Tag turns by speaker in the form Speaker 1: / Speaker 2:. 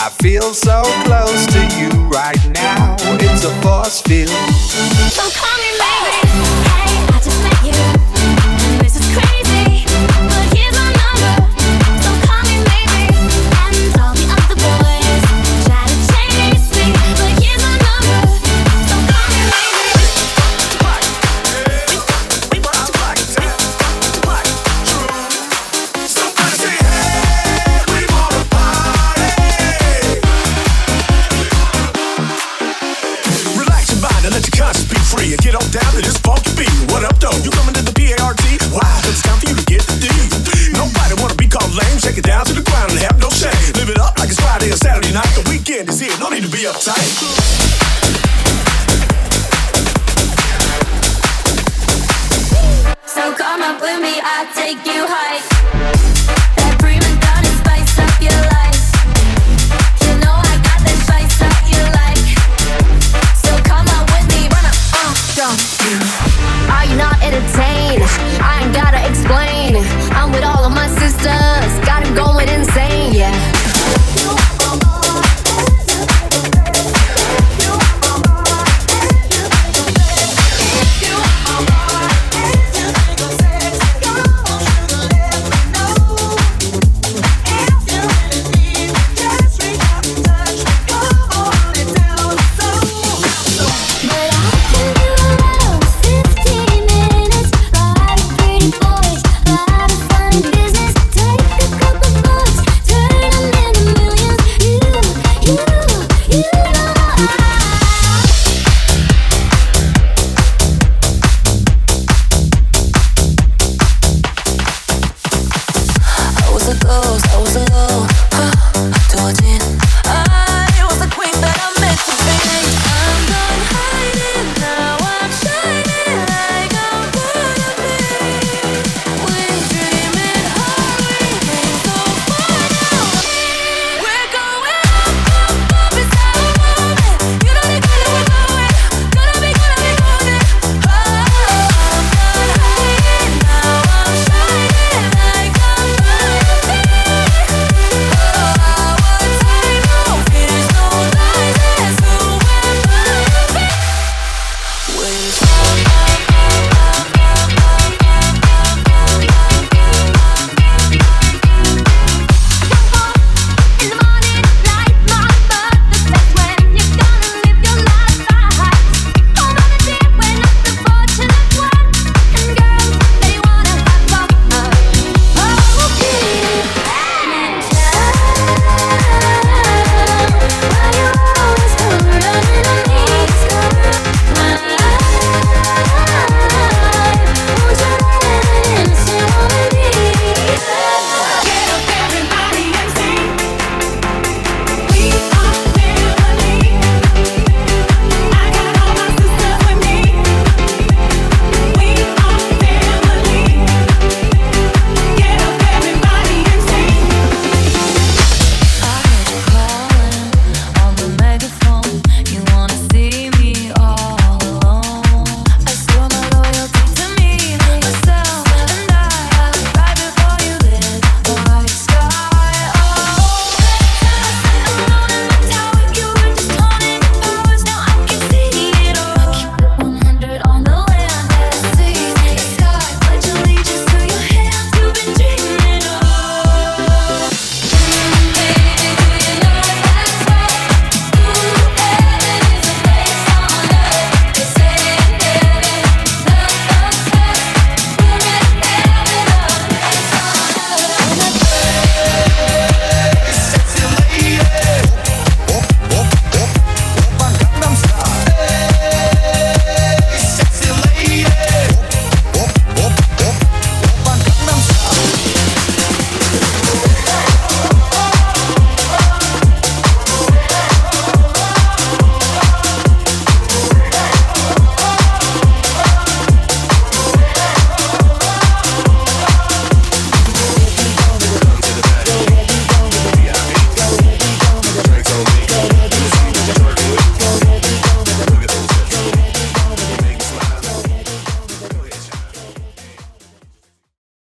Speaker 1: I feel so close to you right now. It's a force field.
Speaker 2: So call me maybe. Hey, I just met you. This is crazy, but here's my number. So call me maybe. And all the other boys try to chase me, but here's my number. So call me maybe.
Speaker 3: Somebody say, hey, we wanna party. Relax your mind and let your conscience be free and get on down to this funky beat. What up, though? You coming to the PART? Why? It's time for you to get the D. Nobody wanna be called lame. Shake it down to the ground and have no shame. Live it up like it's Friday or Saturday night. The weekend is here. No need to be uptight.
Speaker 2: So come up with me, I'll take you high.